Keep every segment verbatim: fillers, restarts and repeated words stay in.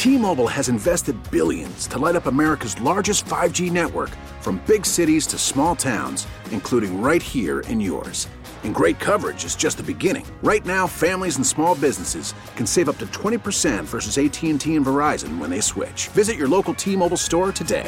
T-Mobile has invested billions to light up America's largest five G network, from big cities to small towns, including right here in yours. And great coverage is just the beginning. Right now, families and small businesses can save up to twenty percent versus A T and T and Verizon when they switch. Visit your local T-Mobile store today.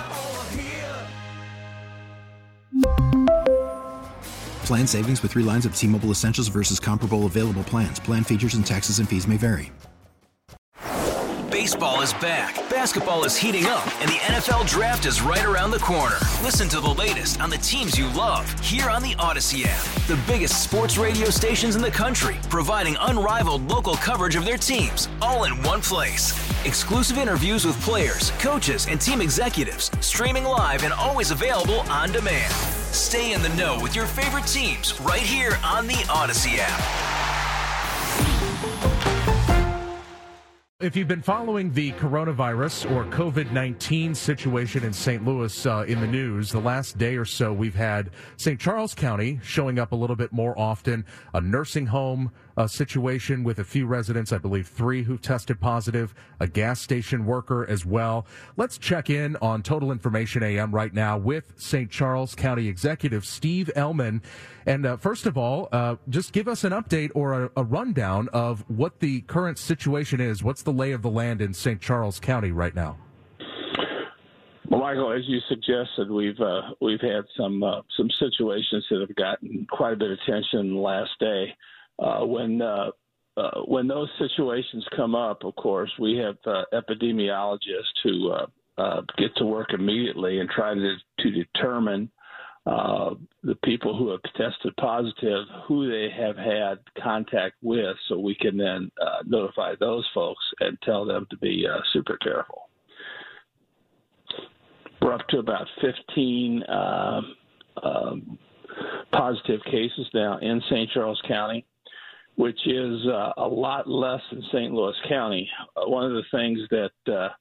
Plan savings with three lines of T-Mobile Essentials versus comparable available plans. Plan features and taxes and fees may vary. Baseball is back, basketball is heating up, and the N F L Draft is right around the corner. Listen to the latest on the teams you love here on the Odyssey app. The biggest sports radio stations in the country, providing unrivaled local coverage of their teams, all in one place. Exclusive interviews with players, coaches, and team executives, streaming live and always available on demand. Stay in the know with your favorite teams right here on the Odyssey app. If you've been following the coronavirus or COVID nineteen situation in Saint Louis uh, in the news, the last day or so we've had Saint Charles County showing up a little bit more often, a nursing home uh, situation with a few residents, I believe three who've tested positive, a gas station worker as well. Let's check in on Total Information A M right now with Saint Charles County Executive Steve Ellman. And uh, first of all, uh, just give us an update or a, a rundown of what the current situation is. What's the lay of the land in Saint Charles County right now? Well, Michael, as you suggested, we've uh, we've had some uh, some situations that have gotten quite a bit of attention the last day. Uh, when uh, uh, when those situations come up, of course, we have uh, epidemiologists who uh, uh, get to work immediately and try to to determine Uh, the people who have tested positive, who they have had contact with, so we can then uh, notify those folks and tell them to be uh, super careful. We're up to about fifteen uh, um, positive cases now in Saint Charles County, which is uh, a lot less than Saint Louis County. Uh, one of the things that uh,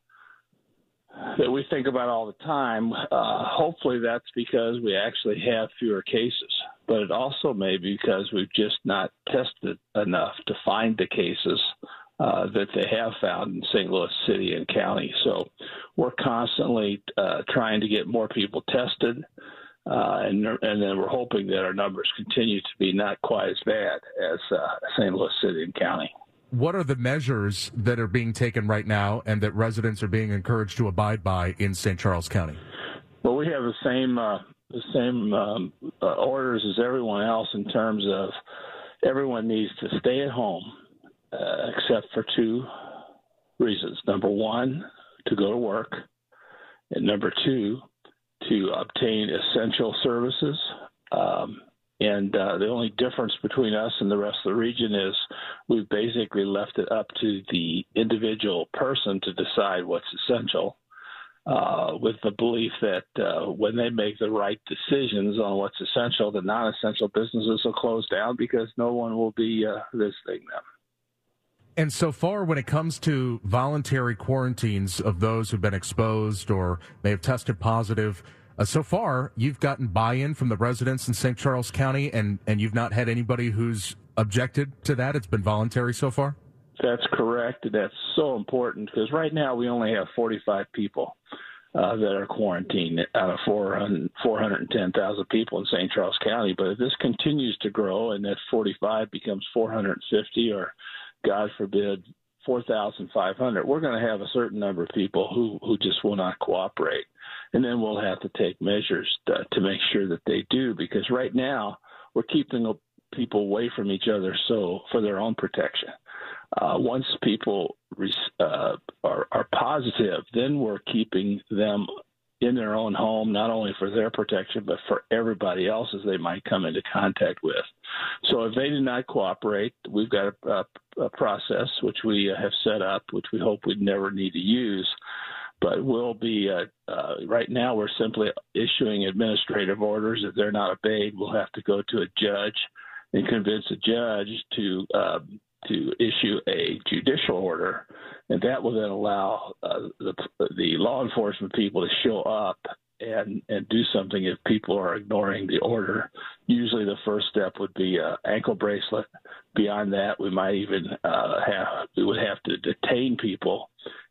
that we think about all the time. Uh, hopefully that's because we actually have fewer cases, but it also may be because we've just not tested enough to find the cases uh, that they have found in Saint Louis City and County. So we're constantly uh, trying to get more people tested, uh, and, and then we're hoping that our numbers continue to be not quite as bad as uh, Saint Louis City and County. What are the measures that are being taken right now and that residents are being encouraged to abide by in Saint Charles County? Well, we have the same uh, the same um, uh, orders as everyone else in terms of everyone needs to stay at home, uh, except for two reasons. Number one, to go to work, and number two, to obtain essential services. Um, And uh, the only difference between us and the rest of the region is we've basically left it up to the individual person to decide what's essential, uh, with the belief that uh, when they make the right decisions on what's essential, the non-essential businesses will close down because no one will be uh, visiting them. And so far, when it comes to voluntary quarantines of those who've been exposed or may have tested positive, Uh, so far, you've gotten buy-in from the residents in Saint Charles County, and, and you've not had anybody who's objected to that? It's been voluntary so far? That's correct. That's so important because right now we only have forty-five people uh, that are quarantined out of four hundred ten thousand people in Saint Charles County. But if this continues to grow and that forty-five becomes four hundred fifty or, God forbid, four thousand five hundred, we're going to have a certain number of people who, who just will not cooperate. And then we'll have to take measures to, to make sure that they do, because right now we're keeping people away from each other so for their own protection. Uh, once people uh, are, are positive, then we're keeping them in their own home, not only for their protection, but for everybody else's they might come into contact with. So if they do not cooperate, we've got a, a, a process which we have set up, which we hope we'd never need to use. But we'll be, uh, uh, right now we're simply issuing administrative orders. If they're not obeyed, we'll have to go to a judge and convince a judge to uh, to issue a judicial order. And that will then allow uh, the, the law enforcement people to show up and, and do something if people are ignoring the order. Usually the first step would be an ankle bracelet. Beyond that, we might even uh, have, we would have to detain people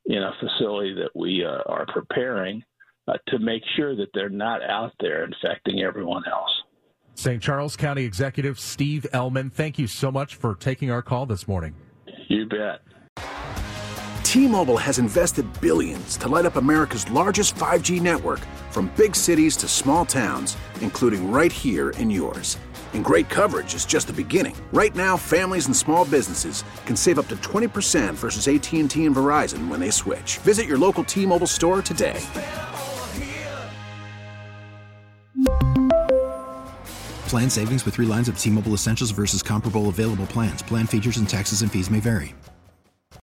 in a facility that we uh, are preparing uh, to make sure that they're not out there infecting everyone else. Saint Charles County Executive Steve Ellman, thank you so much for taking our call this morning. You bet. T-Mobile has invested billions to light up America's largest five G network, from big cities to small towns, including right here in yours. And great coverage is just the beginning. Right now, families and small businesses can save up to twenty percent versus A T and T and Verizon when they switch. Visit your local T-Mobile store today. Plan savings with three lines of T-Mobile Essentials versus comparable available plans. Plan features and taxes and fees may vary.